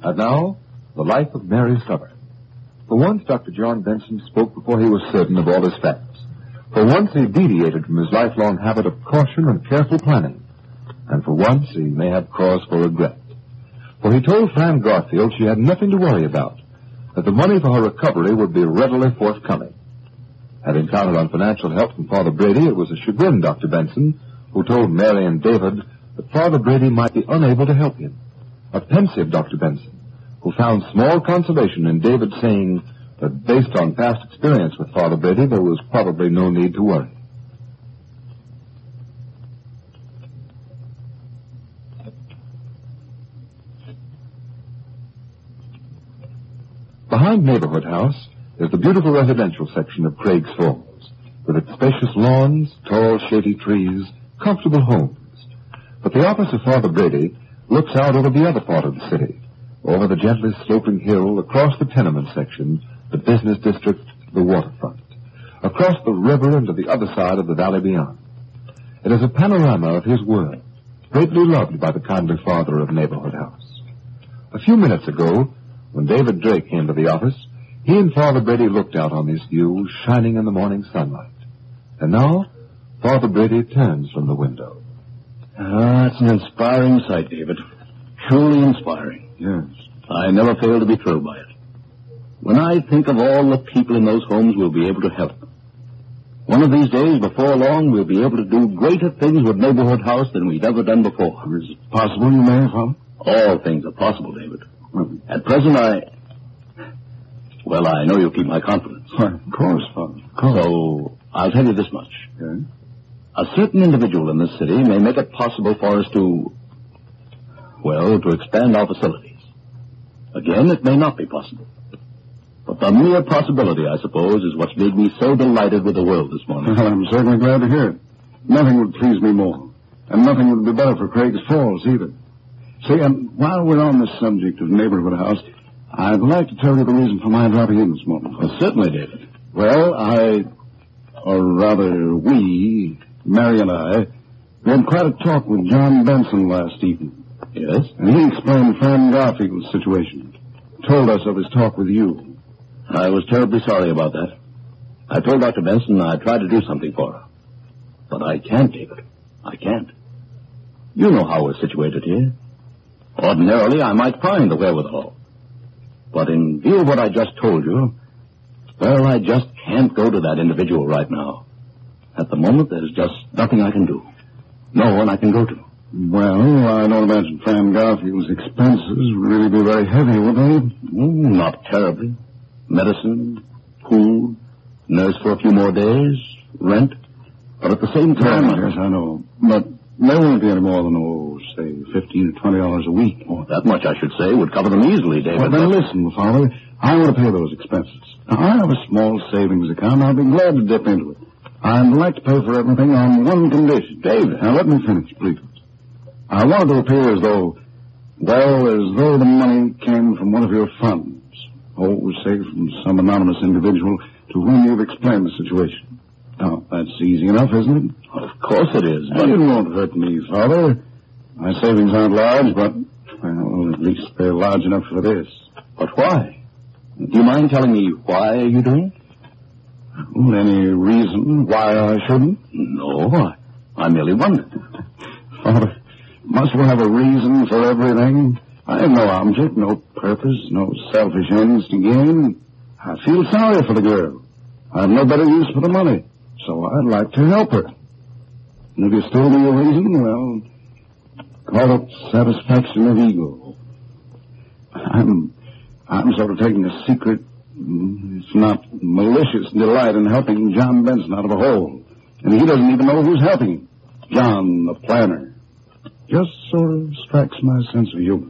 And now, the life of Mary Stubber. For once, Dr. John Benson spoke before he was certain of all his facts. For once, he deviated from his lifelong habit of caution and careful planning. And for once, he may have cause for regret. For he told Fran Garfield she had nothing to worry about, that the money for her recovery would be readily forthcoming. Having counted on financial help from Father Brady, it was a chagrined Dr. Benson who told Mary and David that Father Brady might be unable to help him. A pensive Dr. Benson, who found small consolation in David saying that based on past experience with Father Brady, there was probably no need to worry. Behind Neighborhood House is the beautiful residential section of Craig's Falls, with its spacious lawns, tall, shady trees, comfortable homes. But the office of Father Brady looks out over the other part of the city, over the gently sloping hill, across the tenement section, the business district, the waterfront, across the river and to the other side of the valley beyond. It is a panorama of his world, greatly loved by the kindly father of Neighborhood House. A few minutes ago, when David Drake came to the office, he and Father Brady looked out on this view shining in the morning sunlight. And now, Father Brady turns from the window. It's an inspiring sight, David. Truly inspiring. Yes. I never fail to be thrilled by it. When I think of all the people in those homes we'll be able to help. One of these days, before long, we'll be able to do greater things with Neighborhood House than we've ever done before. Is it possible, you may, Father? All things are possible, David. At present, Well, I know you'll keep my confidence. Of course, Father. Of course. So, I'll tell you this much. Yes? A certain individual in this city may make it possible for us to expand our facilities. Again, it may not be possible. But the mere possibility, I suppose, is what's made me so delighted with the world this morning. Well, I'm certainly glad to hear it. Nothing would please me more. And nothing would be better for Craig's Falls, either. See, while we're on the subject of Neighborhood House, I'd like to tell you the reason for my dropping in this morning. Well, certainly, David. Well, we, Mary and I, we had quite a talk with John Benson last evening. Yes? And he explained Fran Garfield's situation. Told us of his talk with you. I was terribly sorry about that. I told Dr. Benson I'd try to do something for her. But I can't, David. I can't. You know how we're situated here. Ordinarily, I might find the wherewithal. But in view of what I just told you, well, I just can't go to that individual right now. At the moment, there's just nothing I can do. No one I can go to. Well, I don't imagine Fran Garfield's expenses would really be very heavy, would they? Not terribly. Medicine, food, nurse for a few more days, rent. But at the same time... Yes, I know. But there won't be any more than, say, $15 or $20 a week. Oh, that much, I should say, would cover them easily, David. Well, then listen, Father. I want to pay those expenses. Now, I have a small savings account. I'll be glad to dip into it. I'd like to pay for everything on one condition. David. Now, let me finish, please. I want it to appear as though the money came from one of your funds. Say from some anonymous individual to whom you've explained the situation. Now, that's easy enough, isn't it? Of course it is, but... It won't hurt me, Father. My savings aren't large, but, well, at least they're large enough for this. But why? Do you mind telling me why you do? Well, any reason why I shouldn't? No, I merely wondered. Father, must we have a reason for everything? I have no object, no purpose, no selfish ends to gain. I feel sorry for the girl. I have no better use for the money, so I'd like to help her. And if you still need a reason, well, call it satisfaction of ego. I'm sort of taking a secret, if not malicious, delight in helping John Benson out of a hole. And he doesn't even know who's helping him. John, the planner. Just sort of strikes my sense of humor.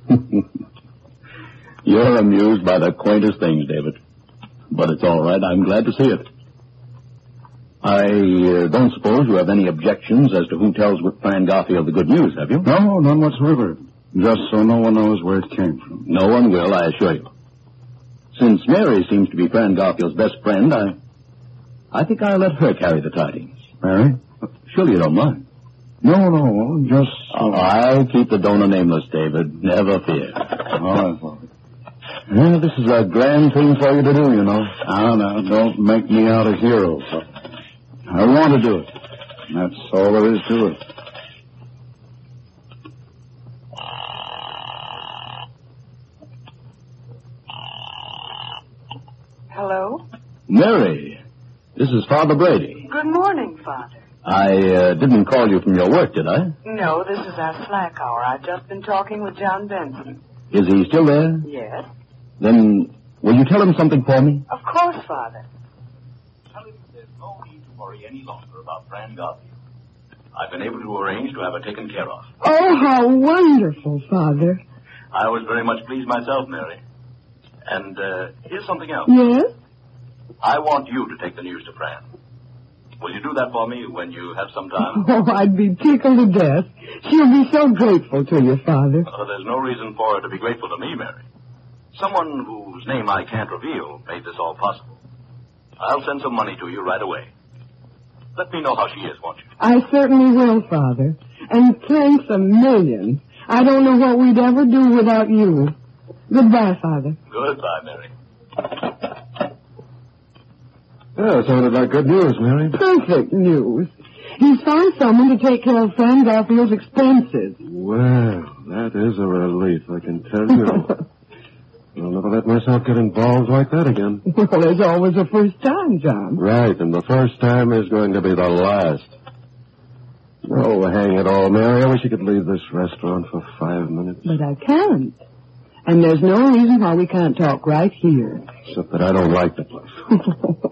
You're amused by the quaintest things, David. But it's all right. I'm glad to see it. I don't suppose you have any objections as to who tells Fran Garfield the good news, have you? No, none whatsoever. Just so no one knows where it came from. No one will, I assure you. Since Mary seems to be Fran Garfield's best friend, I think I'll let her carry the tidings. Mary? Surely you don't mind. No, just... I'll keep the donor nameless, David. Never fear. All right, Father. Well, this is a grand thing for you to do, you know. Now, don't make me out a hero, Father. I want to do it. That's all there is to it. Hello? Mary, this is Father Brady. Good morning, Father. I didn't call you from your work, did I? No, this is our slack hour. I've just been talking with John Benson. Is he still there? Yes? Then will you tell him something for me? Of course, Father. Tell him there's no need to worry any longer about Fran Garfield. I've been able to arrange to have her taken care of. Oh, how wonderful, Father. I was very much pleased myself, Mary. And here's something else. Yes? I want you to take the news to Fran. Will you do that for me when you have some time? Oh, I'd be tickled to death. She'll be so grateful to you, Father. There's no reason for her to be grateful to me, Mary. Someone whose name I can't reveal made this all possible. I'll send some money to you right away. Let me know how she is, won't you? I certainly will, Father. And thanks a million. I don't know what we'd ever do without you. Goodbye, Father. Goodbye, Mary. Yeah, sounded like good news, Mary. Perfect news. He's found someone to take care of Fran Garfield's expenses. Well, that is a relief, I can tell you. I'll never let myself get involved like that again. Well, there's always a first time, John. Right, and the first time is going to be the last. Oh, hang it all, Mary. I wish you could leave this restaurant for 5 minutes. But I can't. And there's no reason why we can't talk right here. Except that I don't like the place.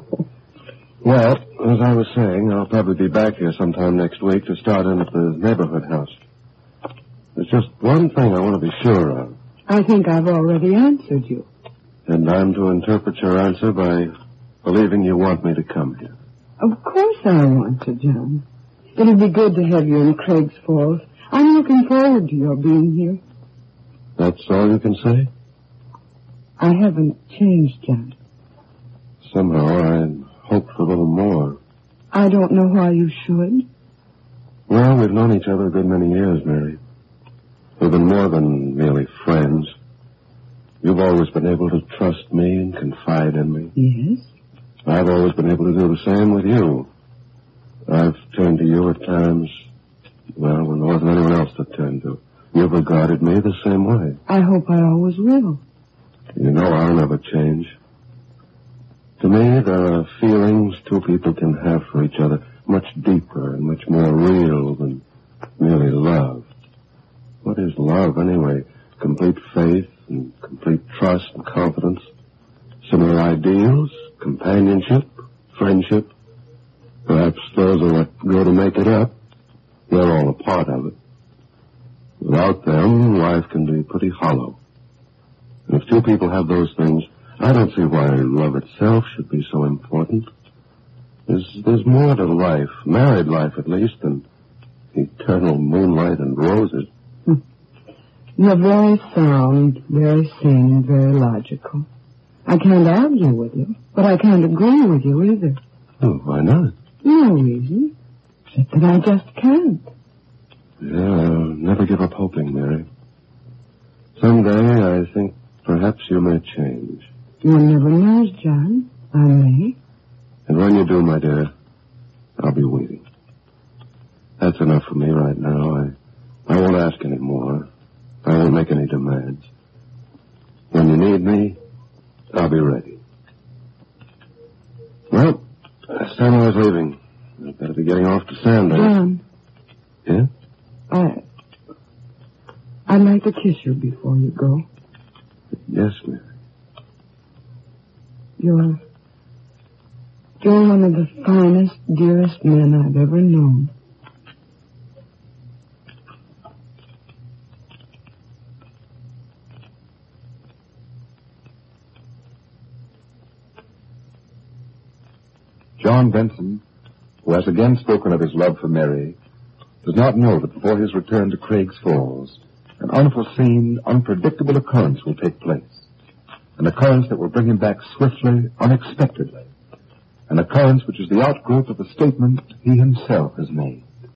Well, as I was saying, I'll probably be back here sometime next week to start in at the neighborhood house. There's just one thing I want to be sure of. I think I've already answered you. And I'm to interpret your answer by believing you want me to come here. Of course I want to, John. It'll be good to have you in Craig's Falls. I'm looking forward to your being here. That's all you can say? I haven't changed, John. Somehow I hoped for a little more. I don't know why you should. Well, we've known each other a good many years, Mary. We've been more than merely friends. You've always been able to trust me and confide in me. Yes? I've always been able to do the same with you. I've turned to you at times, well, when there wasn't anyone else to turn to. You've regarded me the same way. I hope I always will. You know I'll never change. To me, there are feelings two people can have for each other much deeper and much more real than merely love. What is love, anyway? Complete faith and complete trust and confidence. Similar ideals, companionship, friendship. Perhaps those are what go to make it up. They're all a part of it. Without them, life can be pretty hollow. And if two people have those things, I don't see why love itself should be so important. There's more to life, married life at least, than eternal moonlight and roses. You're very sound, very sane, and very logical. I can't argue with you, but I can't agree with you either. Oh, why not? No reason, except that I just can't. Yeah, I'll never give up hoping, Mary. Someday, I think perhaps you may change. One never knows, John. I may. And when you do, my dear, I'll be waiting. That's enough for me right now. I won't ask any more. I won't make any demands. When you need me, I'll be ready. Well, it's time I was leaving. I'd better be getting off to Sandy. John. Yeah? I'd like to kiss you before you go. Yes, Mary. You're one of the finest, dearest men I've ever known. John Benson, who has again spoken of his love for Mary, does not know that before his return to Craig's Falls, an unforeseen, unpredictable occurrence will take place. An occurrence that will bring him back swiftly, unexpectedly. An occurrence which is the outgrowth of a statement he himself has made.